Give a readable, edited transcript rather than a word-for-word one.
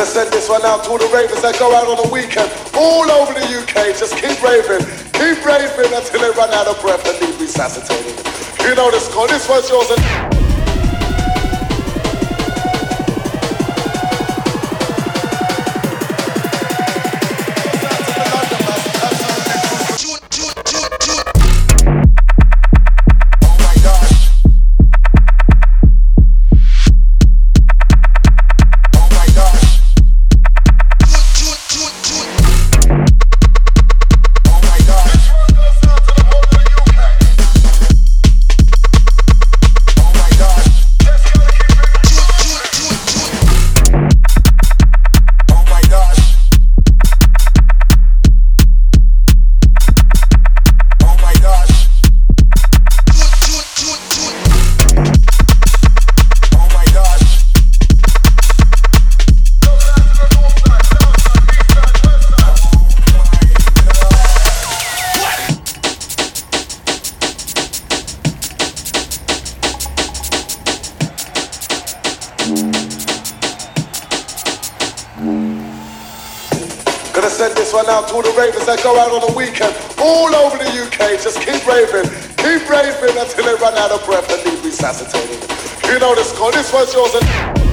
Gonna send this one out to all the ravers that go out on the weekend all over the UK. Just keep raving until they run out of breath and need resuscitating. You know the score. This one's yours. Gonna send this one out to all the ravers that go out on the weekend all over the UK. Just keep raving until they run out of breath and need resuscitating. You know the score. This one's yours.